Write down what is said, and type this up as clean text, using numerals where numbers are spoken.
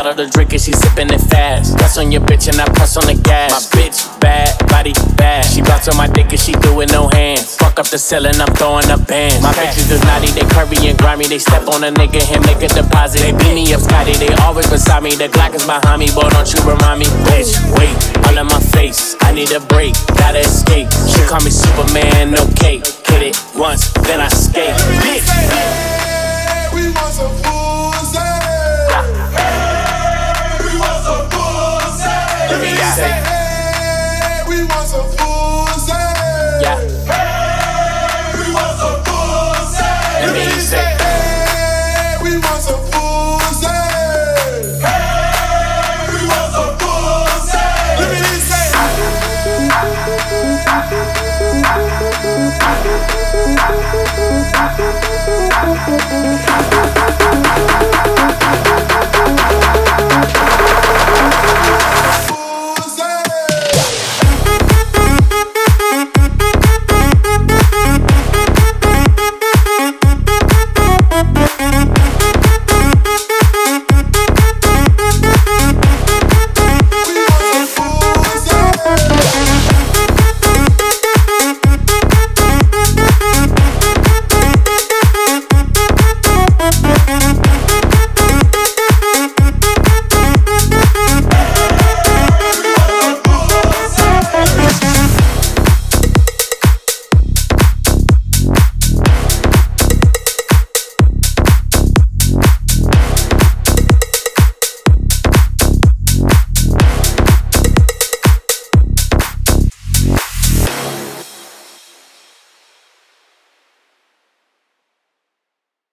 bottle to drink and she sipping it fast. Press on your bitch and I press on the gas. My bitch bad, body bad. She bounce on my dick and she do it no hands. Fuck up the ceiling, I'm throwing up bands. My bitches is naughty, they curvy and grimy. They step on a nigga and make a deposit. They beat me up Scotty, they always beside me. The Glock is behind me, boy, don't you remind me. Bitch, wait, all in my face. I need a break, gotta escape. She call me Superman, okay. Hit it once, then I